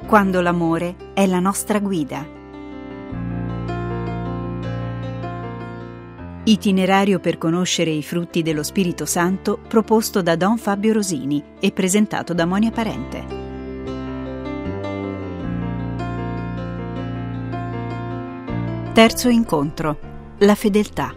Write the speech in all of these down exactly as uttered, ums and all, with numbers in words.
quando l'amore è la nostra guida. Itinerario per conoscere i frutti dello Spirito Santo proposto da Don Fabio Rosini e presentato da Monia Parente. Terzo incontro: la fedeltà.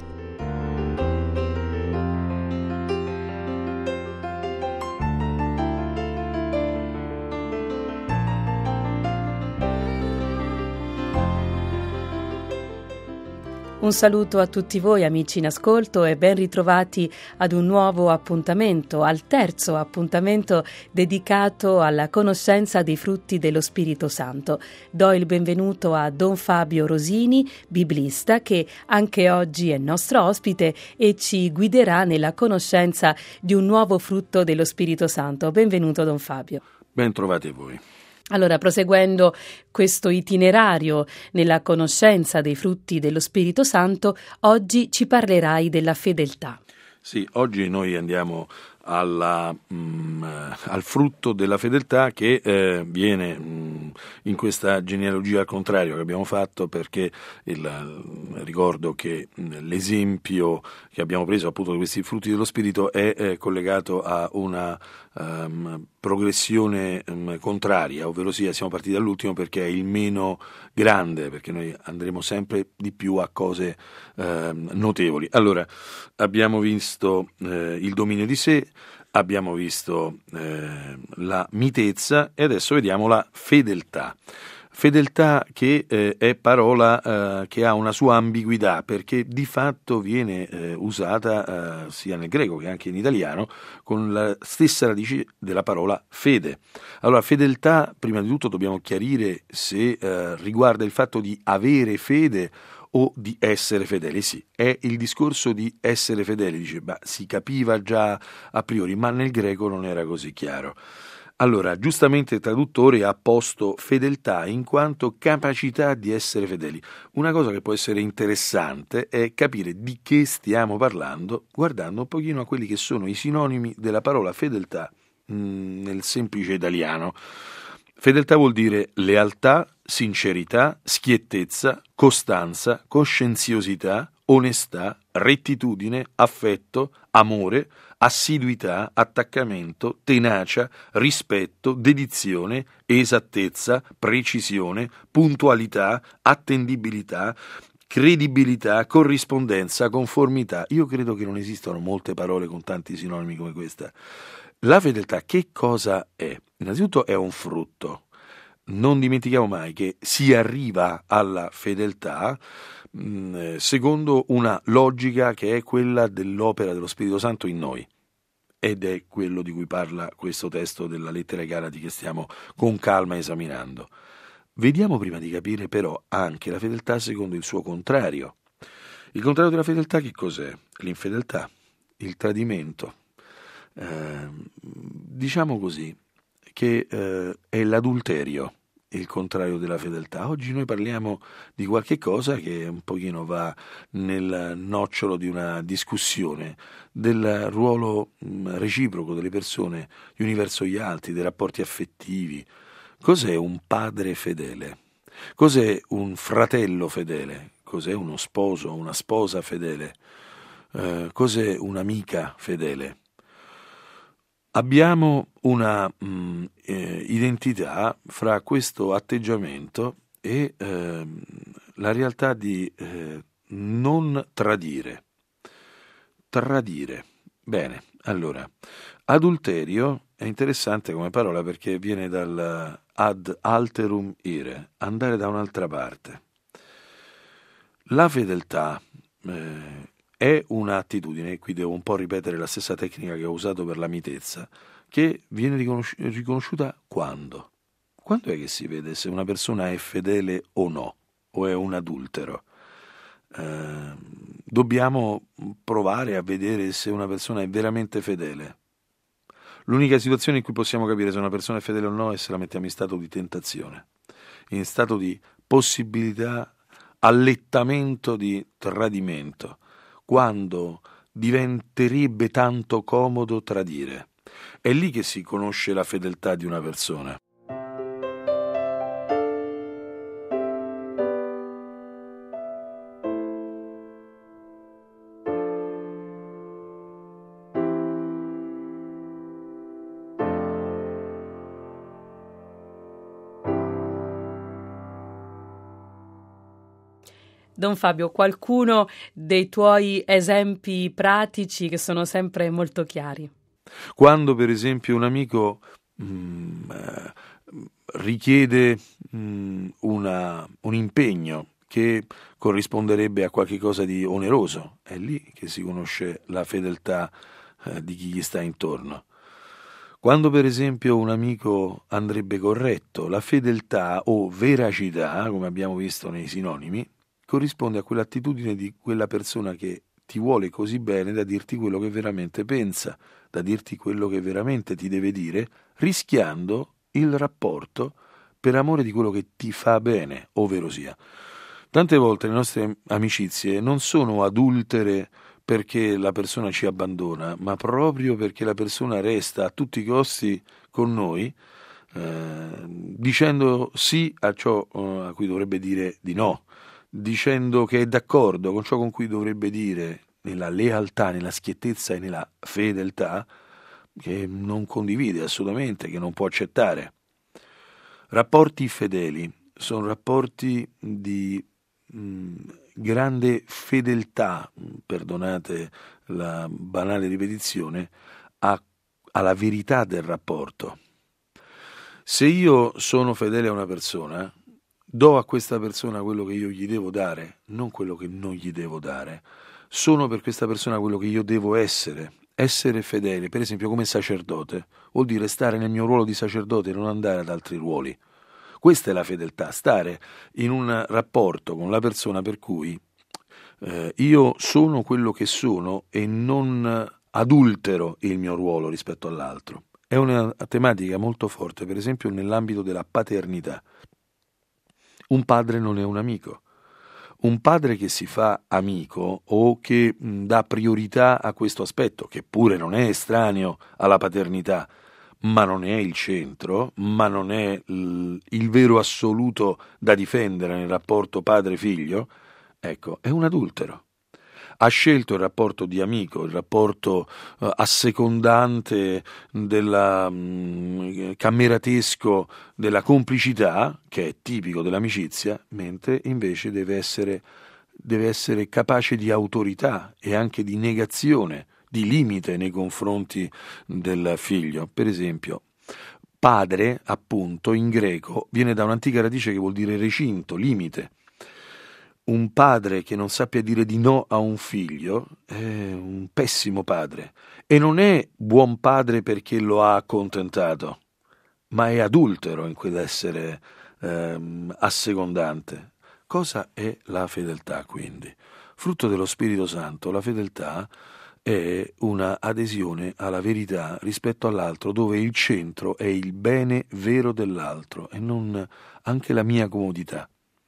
Un saluto a tutti voi amici in ascolto e ben ritrovati ad un nuovo appuntamento, al terzo appuntamento dedicato alla conoscenza dei frutti dello Spirito Santo. Do il benvenuto a Don Fabio Rosini, biblista, che anche oggi è nostro ospite e ci guiderà nella conoscenza di un nuovo frutto dello Spirito Santo. Benvenuto Don Fabio. Ben trovati voi. Allora, proseguendo questo itinerario nella conoscenza dei frutti dello Spirito Santo, oggi ci parlerai della fedeltà. Sì, oggi noi andiamo alla, mh, al frutto della fedeltà che eh, viene mh, in questa genealogia al contrario che abbiamo fatto, perché il, ricordo che mh, l'esempio che abbiamo preso appunto di questi frutti dello Spirito è eh, collegato a una um, progressione um, contraria, ovvero sia siamo partiti dall'ultimo perché è il meno grande, perché noi andremo sempre di più a cose uh, notevoli. Allora, abbiamo visto uh, il dominio di sé, abbiamo visto eh, la mitezza e adesso vediamo la fedeltà. Fedeltà che eh, è parola eh, che ha una sua ambiguità, perché di fatto viene eh, usata eh, sia nel greco che anche in italiano con la stessa radice della parola fede. Allora, fedeltà, prima di tutto dobbiamo chiarire se eh, riguarda il fatto di avere fede o di essere fedeli. Sì, è il discorso di essere fedeli, dice, ma si capiva già a priori, ma nel greco non era così chiaro. Allora, giustamente il traduttore ha posto fedeltà in quanto capacità di essere fedeli. Una cosa che può essere interessante è capire di che stiamo parlando guardando un pochino a quelli che sono i sinonimi della parola fedeltà mh, nel semplice italiano. Fedeltà vuol dire lealtà, sincerità, schiettezza, costanza, coscienziosità, onestà, rettitudine, affetto, amore, assiduità, attaccamento, tenacia, rispetto, dedizione, esattezza, precisione, puntualità, attendibilità, credibilità, corrispondenza, conformità. Io credo che non esistano molte parole con tanti sinonimi come questa. La fedeltà che cosa è? Innanzitutto è un frutto. Non dimentichiamo mai che si arriva alla fedeltà mh, secondo una logica che è quella dell'opera dello Spirito Santo in noi. Ed è quello di cui parla questo testo della lettera ai Galati che stiamo con calma esaminando. Vediamo prima di capire però anche la fedeltà secondo il suo contrario. Il contrario della fedeltà che cos'è? L'infedeltà, il tradimento. Eh, diciamo così che eh, è l'adulterio il contrario della fedeltà. Oggi noi parliamo di qualche cosa che un pochino va nel nocciolo di una discussione del ruolo mh, reciproco delle persone gli uni verso gli altri, dei rapporti affettivi. Cos'è un padre fedele? Cos'è un fratello fedele? Cos'è uno sposo, una sposa fedele? Eh, cos'è un'amica fedele? Abbiamo una mh, eh, identità fra questo atteggiamento e eh, la realtà di eh, non tradire. Tradire. Bene, allora, adulterio è interessante come parola perché viene dal ad alterum ire, andare da un'altra parte. La fedeltà eh, è un'attitudine, qui devo un po' ripetere la stessa tecnica che ho usato per la mitezza, che viene riconosci- riconosciuta quando? Quando è che si vede se una persona è fedele o no, o è un adultero? Eh, dobbiamo provare a vedere se una persona è veramente fedele. L'unica situazione in cui possiamo capire se una persona è fedele o no è se la mettiamo in stato di tentazione, in stato di possibilità, allettamento di tradimento, quando diventerebbe tanto comodo tradire. È lì che si conosce la fedeltà di una persona. Don Fabio, qualcuno dei tuoi esempi pratici che sono sempre molto chiari? Quando per esempio un amico mh, richiede mh, una, un impegno che corrisponderebbe a qualche cosa di oneroso, è lì che si conosce la fedeltà eh, di chi gli sta intorno. Quando per esempio un amico andrebbe corretto, la fedeltà o veracità, come abbiamo visto nei sinonimi, corrisponde a quell'attitudine di quella persona che ti vuole così bene da dirti quello che veramente pensa, da dirti quello che veramente ti deve dire, rischiando il rapporto per amore di quello che ti fa bene, ovvero sia. Tante volte le nostre amicizie non sono adultere perché la persona ci abbandona, ma proprio perché la persona resta a tutti i costi con noi, eh, dicendo sì a ciò eh, a cui dovrebbe dire di no, dicendo che è d'accordo con ciò con cui dovrebbe dire nella lealtà, nella schiettezza e nella fedeltà, che non condivide assolutamente, che non può accettare. Rapporti fedeli sono rapporti di mh, grande fedeltà, perdonate la banale ripetizione, a, alla verità del rapporto. Se io sono fedele a una persona, do a questa persona quello che io gli devo dare, non quello che non gli devo dare. Sono per questa persona quello che io devo essere. Essere fedele, per esempio come sacerdote, vuol dire stare nel mio ruolo di sacerdote e non andare ad altri ruoli. Questa è la fedeltà, stare in un rapporto con la persona per cui eh, io sono quello che sono e non adultero il mio ruolo rispetto all'altro. È una tematica molto forte, per esempio nell'ambito della paternità. Un padre non è un amico. Un padre che si fa amico o che mh, dà priorità a questo aspetto, che pure non è estraneo alla paternità, ma non è il centro, ma non è l- il vero assoluto da difendere nel rapporto padre-figlio, ecco, è un adultero. Ha scelto il rapporto di amico, il rapporto uh, assecondante, della, mh, cammeratesco, della complicità, che è tipico dell'amicizia, mentre invece deve essere, deve essere capace di autorità e anche di negazione, di limite nei confronti del figlio. Per esempio, padre, appunto, in greco, viene da un'antica radice che vuol dire recinto, limite. Un padre che non sappia dire di no a un figlio è un pessimo padre e non è buon padre perché lo ha accontentato, ma è adultero in quell'essere ehm, assecondante. Cosa è la fedeltà, quindi? Frutto dello Spirito Santo, la fedeltà è una adesione alla verità rispetto all'altro, dove il centro è il bene vero dell'altro e non anche la mia comodità.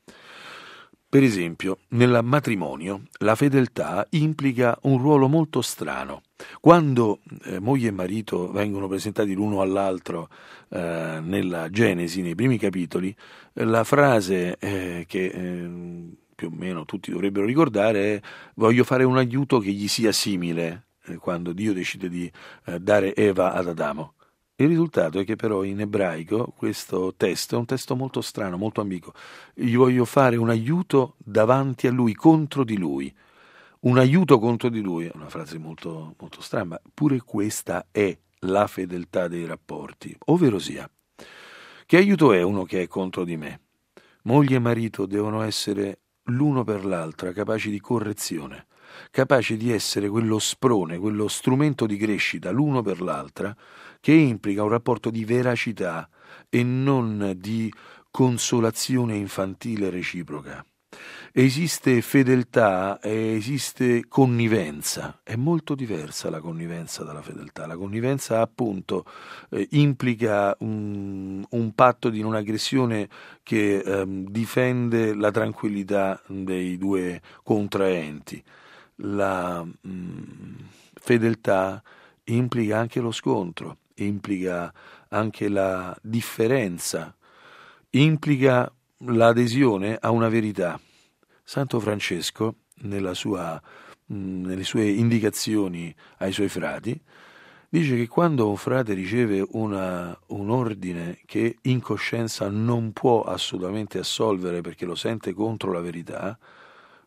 Per esempio, nel matrimonio la fedeltà implica un ruolo molto strano. Quando eh, moglie e marito vengono presentati l'uno all'altro eh, nella Genesi, nei primi capitoli, eh, la frase eh, che eh, più o meno tutti dovrebbero ricordare è: voglio fare un aiuto che gli sia simile, eh, quando Dio decide di eh, dare Eva ad Adamo. Il risultato è che però in ebraico questo testo è un testo molto strano, molto ambiguo. Gli voglio fare un aiuto davanti a lui, contro di lui. Un aiuto contro di lui, è una frase molto, molto strana, ma pure questa è la fedeltà dei rapporti. Ovvero sia, che aiuto è uno che è contro di me? Moglie e marito devono essere l'uno per l'altra capaci di correzione, capaci di essere quello sprone, quello strumento di crescita l'uno per l'altra, che implica un rapporto di veracità e non di consolazione infantile reciproca. Esiste fedeltà e esiste connivenza. È molto diversa la connivenza dalla fedeltà. La connivenza appunto eh, implica un, un patto di non aggressione che ehm, difende la tranquillità dei due contraenti. La mh, fedeltà implica anche lo scontro, implica anche la differenza, implica l'adesione a una verità. Santo Francesco, nella sua, mh, nelle sue indicazioni ai suoi frati, dice che quando un frate riceve una, un ordine che in coscienza non può assolutamente assolvere perché lo sente contro la verità,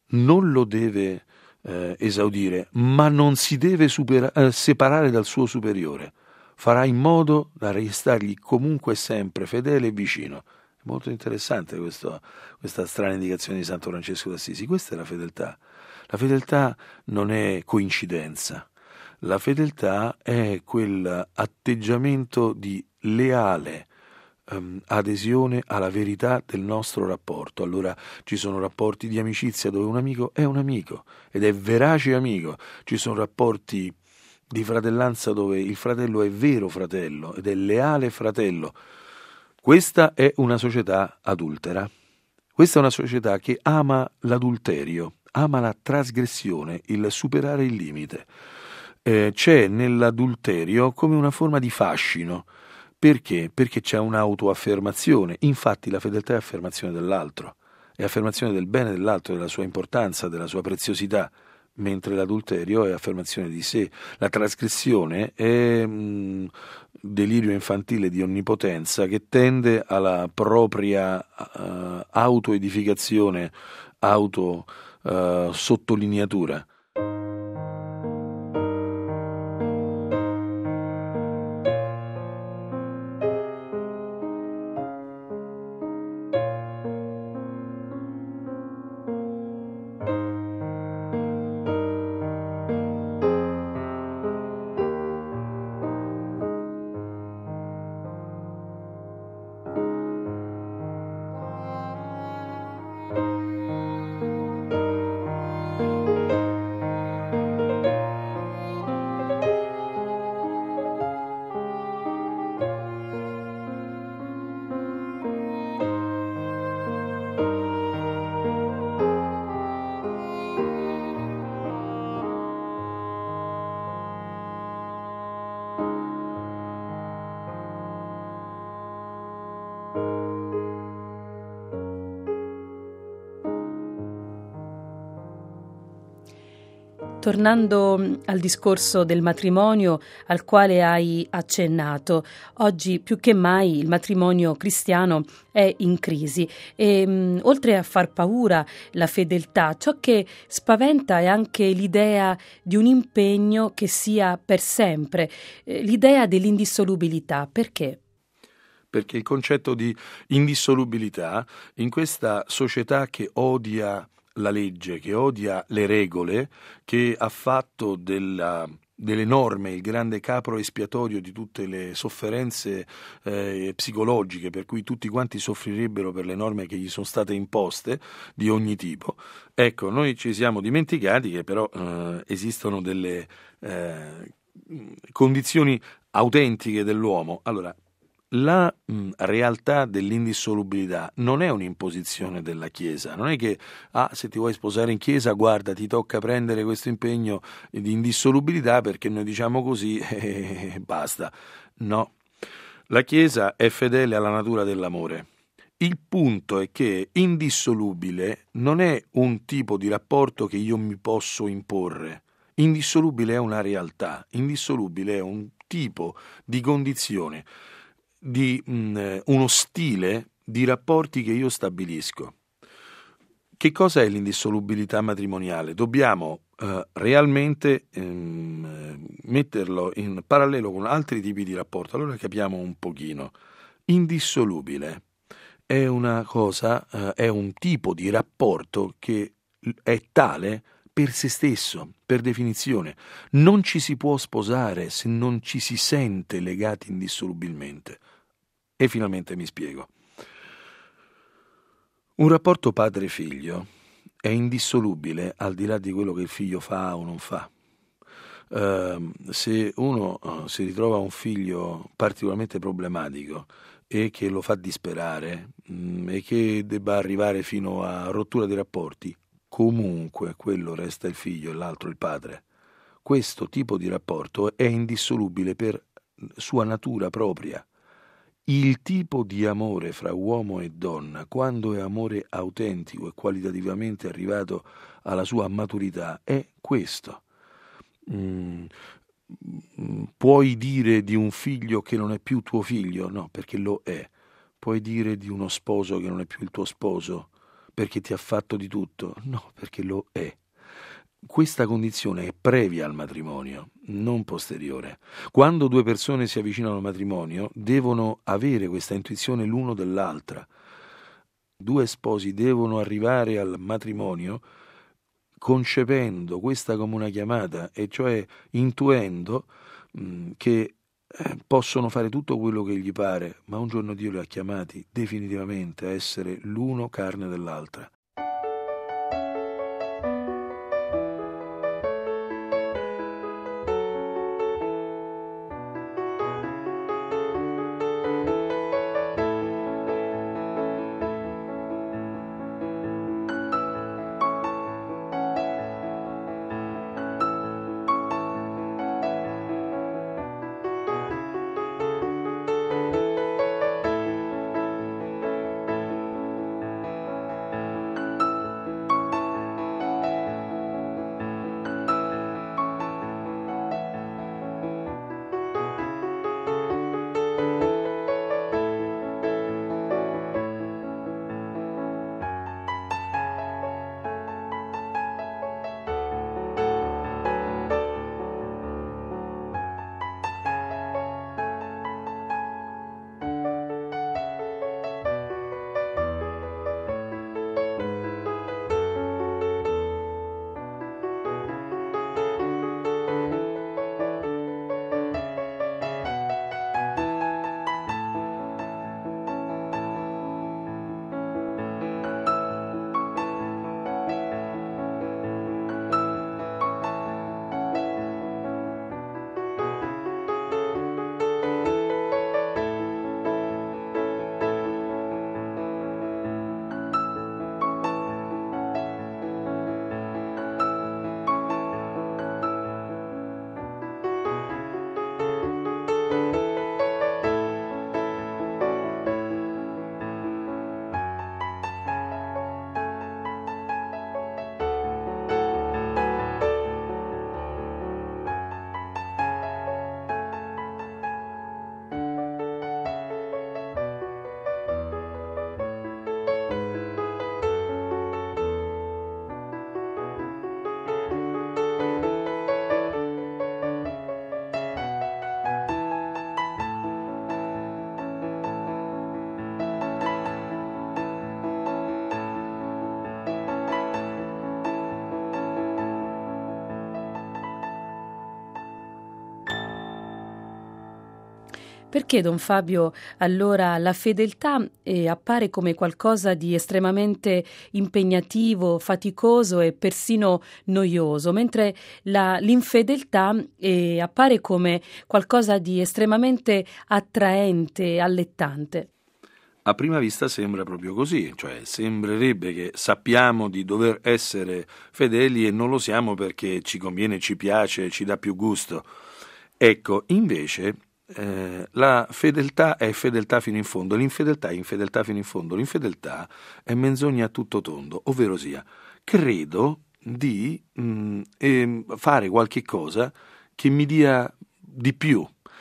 non lo deve eh, esaudire, ma non si deve supera- eh, separare dal suo superiore. Farà in modo da restargli comunque e sempre fedele e vicino. È molto interessante questo, questa strana indicazione di Santo Francesco d'Assisi. Questa è la fedeltà. La fedeltà non è coincidenza. La fedeltà è quell'atteggiamento di leale um, adesione alla verità del nostro rapporto. Allora ci sono rapporti di amicizia dove un amico è un amico ed è verace amico. Ci sono rapporti di fratellanza dove il fratello è vero fratello ed è leale fratello. Questa è una società adultera. Questa è una società che ama l'adulterio, ama la trasgressione, il superare il limite. Eh, c'è nell'adulterio come una forma di fascino. Perché? Perché c'è un'autoaffermazione. Infatti la fedeltà è affermazione dell'altro, è affermazione del bene dell'altro, della sua importanza, della sua preziosità, mentre l'adulterio è affermazione di sé. La trasgressione è mh, delirio infantile di onnipotenza che tende alla propria uh, autoedificazione, auto uh, sottolineatura. Tornando al discorso del matrimonio al quale hai accennato, oggi più che mai il matrimonio cristiano è in crisi e mh, oltre a far paura la fedeltà, ciò che spaventa è anche l'idea di un impegno che sia per sempre, eh, l'idea dell'indissolubilità. Perché? Perché il concetto di indissolubilità in questa società che odia la legge, che odia le regole, che ha fatto della, delle norme il grande capro espiatorio di tutte le sofferenze eh, psicologiche, per cui tutti quanti soffrirebbero per le norme che gli sono state imposte di ogni tipo. Ecco, noi ci siamo dimenticati che però eh, esistono delle eh, condizioni autentiche dell'uomo. Allora, la mh, realtà dell'indissolubilità non è un'imposizione della Chiesa, non è che ah, se ti vuoi sposare in Chiesa, guarda, ti tocca prendere questo impegno di indissolubilità perché noi diciamo così e basta. No, la Chiesa è fedele alla natura dell'amore. Il punto è che indissolubile non è un tipo di rapporto che io mi posso imporre. Indissolubile è una realtà, indissolubile è un tipo di condizione, di mh, uno stile di rapporti che io stabilisco. Che cosa è l'indissolubilità matrimoniale? Dobbiamo eh, realmente ehm, metterlo in parallelo con altri tipi di rapporto, allora capiamo un pochino. Indissolubile è una cosa, eh, è un tipo di rapporto che è tale per se stesso, per definizione. Non ci si può sposare se non ci si sente legati indissolubilmente. E finalmente mi spiego. Un rapporto padre-figlio è indissolubile al di là di quello che il figlio fa o non fa. Uh, se uno uh, si ritrova un figlio particolarmente problematico e che lo fa disperare mh, e che debba arrivare fino a rottura dei rapporti, comunque quello resta il figlio e l'altro il padre. Questo tipo di rapporto è indissolubile per sua natura propria. Il tipo di amore fra uomo e donna, quando è amore autentico e qualitativamente arrivato alla sua maturità, è questo. Mm, puoi dire di un figlio che non è più tuo figlio? No, perché lo è. Puoi dire di uno sposo che non è più il tuo sposo? perché ti ha fatto di tutto, no, perché lo è. Questa condizione è previa al matrimonio, non posteriore. Quando due persone si avvicinano al matrimonio, devono avere questa intuizione l'uno dell'altra. Due sposi devono arrivare al matrimonio concependo questa come una chiamata, e cioè intuendo mh, che eh, possono fare tutto quello che gli pare, ma un giorno Dio li ha chiamati definitivamente a essere l'uno carne dell'altra. Perché, Don Fabio, allora la fedeltà eh, appare come qualcosa di estremamente impegnativo, faticoso e persino noioso, mentre la, l'infedeltà eh, appare come qualcosa di estremamente attraente, allettante? A prima vista sembra proprio così, cioè sembrerebbe che sappiamo di dover essere fedeli e non lo siamo perché ci conviene, ci piace, ci dà più gusto. Ecco, invece eh, la fedeltà è fedeltà fino in fondo, l'infedeltà è infedeltà fino in fondo, l'infedeltà è menzogna a tutto tondo, ovvero sia, credo di mh, eh, fare qualche cosa che mi dia di più,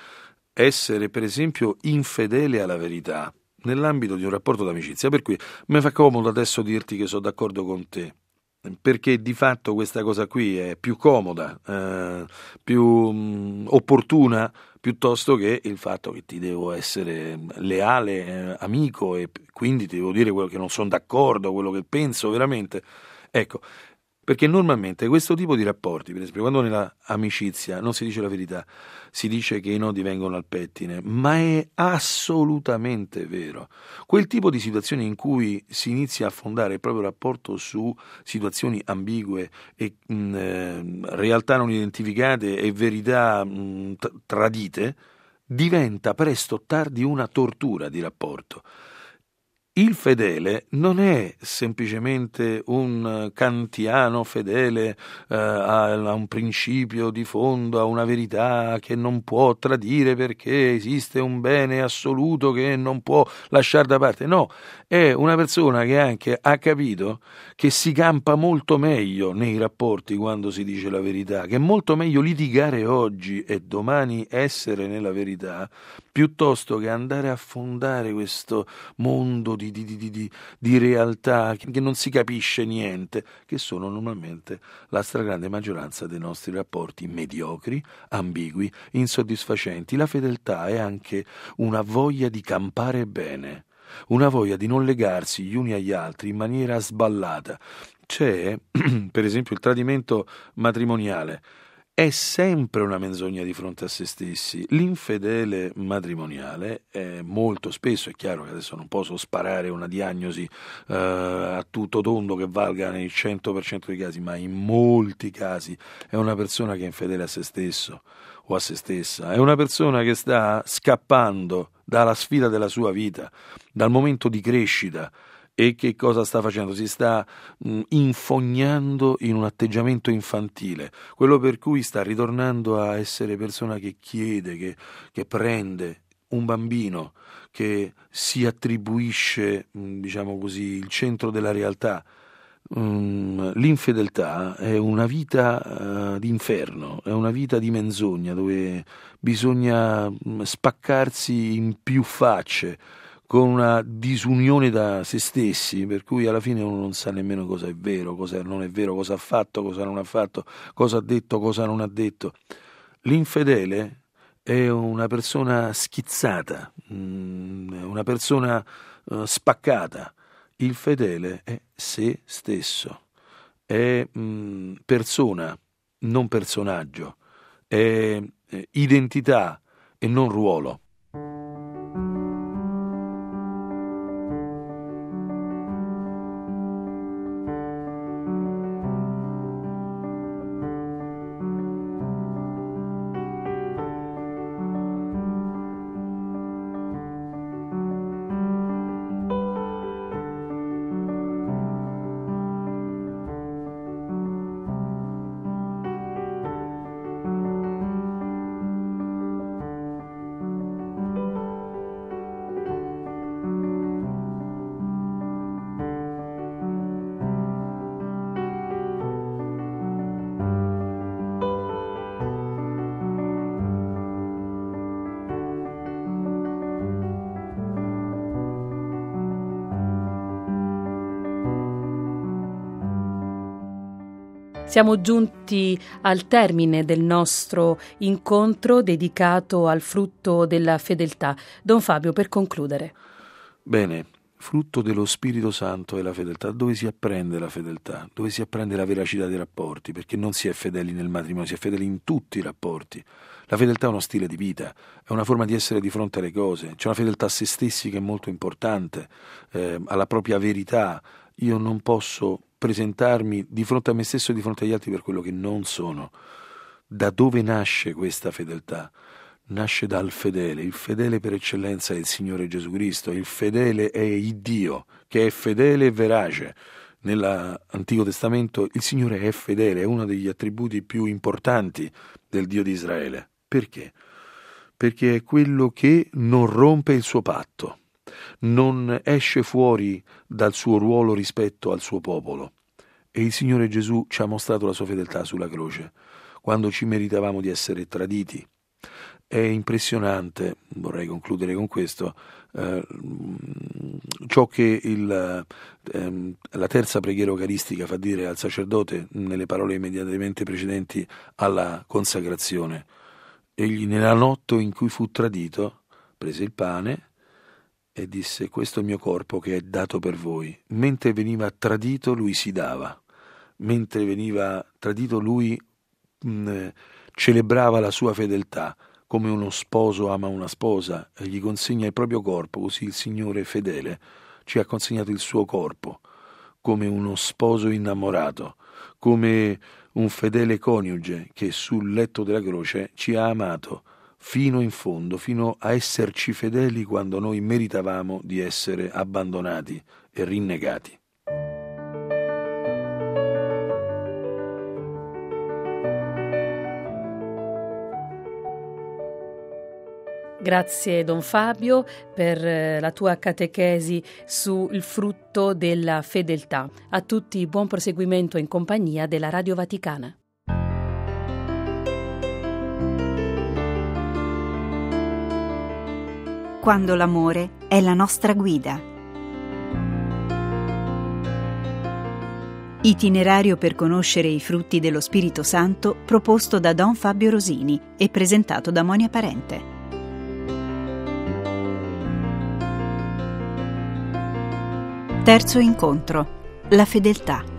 essere per esempio infedele alla verità nell'ambito di un rapporto d'amicizia, per cui mi fa comodo adesso dirti che sono d'accordo con te, perché di fatto questa cosa qui è più comoda, eh, più mh, opportuna, piuttosto che il fatto che ti devo essere leale, eh, amico, e quindi ti devo dire quello che non sono d'accordo, quello che penso veramente. Ecco, perché normalmente questo tipo di rapporti, per esempio quando nella amicizia non si dice la verità, si dice che i nodi vengono al pettine, ma è assolutamente vero. Quel tipo di situazioni in cui si inizia a fondare il proprio rapporto su situazioni ambigue e mh, eh, realtà non identificate e verità mh, t- tradite, diventa presto o tardi una tortura di rapporto. Il fedele non è semplicemente un kantiano fedele eh, a un principio di fondo, a una verità che non può tradire perché esiste un bene assoluto che non può lasciare da parte. No, è una persona che anche ha capito che si campa molto meglio nei rapporti quando si dice la verità, che è molto meglio litigare oggi e domani essere nella verità, piuttosto che andare a fondare questo mondo di, di, di, di, di realtà che non si capisce niente, che sono normalmente la stragrande maggioranza dei nostri rapporti mediocri, ambigui, insoddisfacenti. La fedeltà è anche una voglia di campare bene, una voglia di non legarsi gli uni agli altri in maniera sballata. C'è, per esempio, il tradimento matrimoniale. È sempre una menzogna di fronte a se stessi. L'infedele matrimoniale è molto spesso, è chiaro che adesso non posso sparare una diagnosi eh, a tutto tondo che valga nel cento per cento dei casi, ma in molti casi è una persona che è infedele a se stesso o a se stessa, è una persona che sta scappando dalla sfida della sua vita, dal momento di crescita. E che cosa sta facendo? Si sta mh, infognando in un atteggiamento infantile, quello per cui sta ritornando a essere persona che chiede, che, che prende un bambino, che si attribuisce, mh, diciamo così, il centro della realtà. Um, l'infedeltà è una vita uh, d'inferno, è una vita di menzogna dove bisogna mh, spaccarsi in più facce, con una disunione da se stessi, per cui alla fine uno non sa nemmeno cosa è vero, cosa non è vero, cosa ha fatto, cosa non ha fatto, cosa ha detto, cosa non ha detto. L'infedele è una persona schizzata, una persona spaccata. Il fedele è se stesso, è persona, non personaggio, è identità e non ruolo. Siamo giunti al termine del nostro incontro dedicato al frutto della fedeltà. Don Fabio, per concludere. Bene, frutto dello Spirito Santo è la fedeltà. Dove si apprende la fedeltà? Dove si apprende la veracità dei rapporti? Perché non si è fedeli nel matrimonio, si è fedeli in tutti i rapporti. La fedeltà è uno stile di vita, è una forma di essere di fronte alle cose. C'è una fedeltà a se stessi che è molto importante, eh, alla propria verità. Io non posso presentarmi di fronte a me stesso e di fronte agli altri per quello che non sono. Da dove nasce questa fedeltà? Nasce dal fedele. Il fedele per eccellenza è il Signore Gesù Cristo. Il fedele è il Dio, che è fedele e verace. Nell'Antico Testamento il Signore è fedele, è uno degli attributi più importanti del Dio di Israele. Perché? Perché è quello che non rompe il suo patto, non esce fuori dal suo ruolo rispetto al suo popolo. E il Signore Gesù ci ha mostrato la sua fedeltà sulla croce, quando ci meritavamo di essere traditi. È impressionante, vorrei concludere con questo, eh, ciò che il, eh, la terza preghiera eucaristica fa dire al sacerdote nelle parole immediatamente precedenti alla consacrazione. Egli nella notte in cui fu tradito prese il pane e disse: questo è il mio corpo che è dato per voi. Mentre veniva tradito lui si dava, mentre veniva tradito lui mh, celebrava la sua fedeltà, come uno sposo ama una sposa e gli consegna il proprio corpo. Così il Signore fedele ci ha consegnato il suo corpo come uno sposo innamorato, come un fedele coniuge che sul letto della croce ci ha amato fino in fondo, fino a esserci fedeli quando noi meritavamo di essere abbandonati e rinnegati. Grazie Don Fabio per la tua catechesi sul frutto della fedeltà. A tutti buon proseguimento in compagnia della Radio Vaticana. quando l'amore è la nostra guida. Itinerario per conoscere i frutti dello Spirito Santo proposto da Don Fabio Rosini e presentato da Monia Parente. Terzo incontro: la fedeltà.